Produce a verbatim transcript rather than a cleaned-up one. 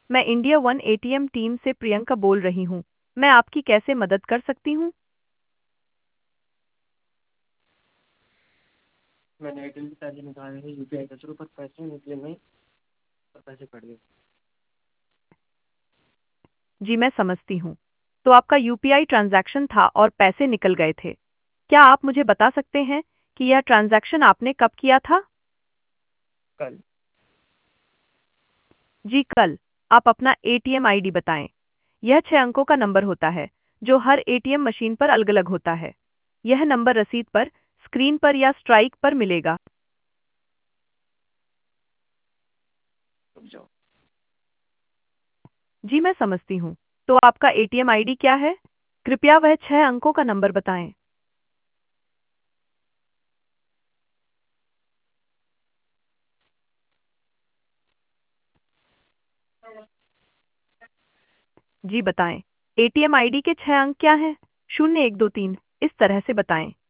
मैं India one ATM team से प्रियंका बोल रही हूँ। मैं आपकी कैसे मदद कर सकती हूँ? मैंने एयरटेल के पैसे निकाले हैं यूपीआई के थ्रू, पर पैसे निकले नहीं, पर पैसे कट गए। जी मैं समझती हूँ। तो आपका यूपीआई ट्रांजैक्शन था और पैसे निकल गए थे। क्या आप मुझे बता सकते हैं कि यह ट्रांजैक्शन आपने कब किया था? कल। जी कल। आप अपना एटीएम आईडी बताएं। यह छह अंकों का नंबर होता है जो हर एटीएम मशीन पर अलग-अलग होता है। यह नंबर रसीद पर, स्क्रीन पर या स्ट्राइक पर मिलेगा। रुक जाओ। जी मैं समझती हूँ। तो आपका एटीएम आईडी क्या है? कृपया वह छह अंकों का नंबर बताएं। जी बताएं। एटीएम आईडी के छह अंक क्या हैं? शून्य एक दो तीन इस तरह से बताएं।